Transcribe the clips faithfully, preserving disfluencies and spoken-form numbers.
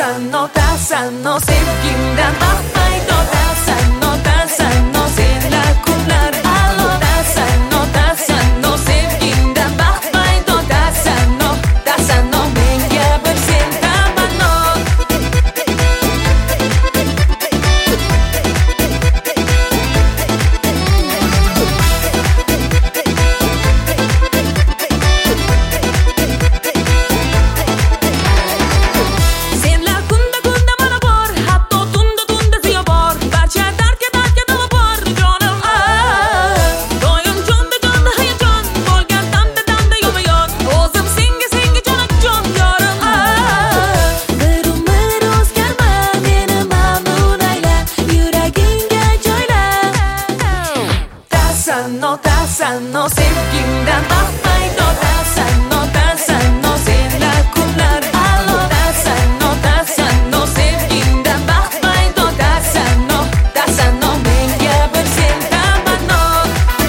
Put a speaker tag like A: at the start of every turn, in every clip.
A: Otasan, otasan, o sevgimden bakmaydı. Otasan, otasan, o senler kunlar. Otasan, otasan, o sevgimden bakmaydı. Otasan, otasan, o menga bir sen tamanno. Otasan, o sevgimden bakmaydı. Otasan, otasan, o senler kunlar. Otasan, otasan, o sevgimden bakmaydı. Otasan, otasan, o menga bir sen tamanno.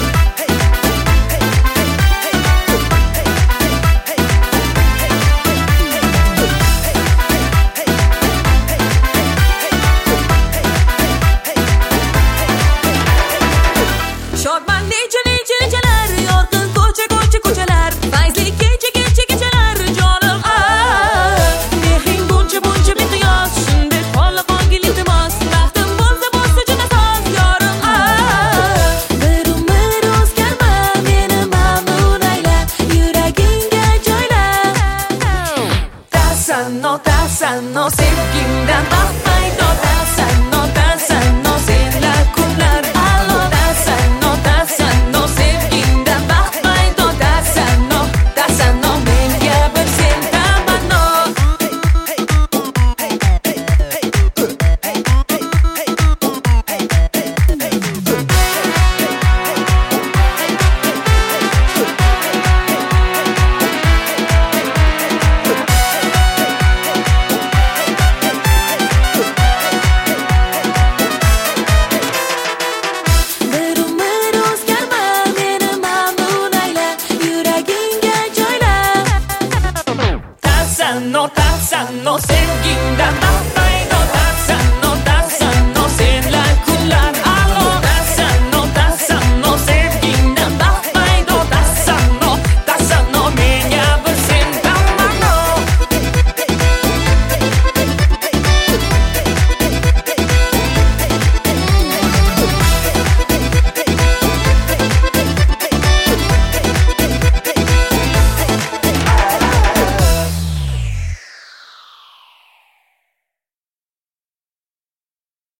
A: Şortman nice nice niceler, yorgun koça koça koçalar, fayzli gece gece geceler canım. Ah, mehrin bunca bunca bir kıyas, şimdi kolla kongil iltimas, baktım bolsa bolsa cana saz yarım. Ah, bir umur o'zgarma, meni mamnun ayla, yuragingga joyla. Otasan, otasan, o sevgimdan bakma.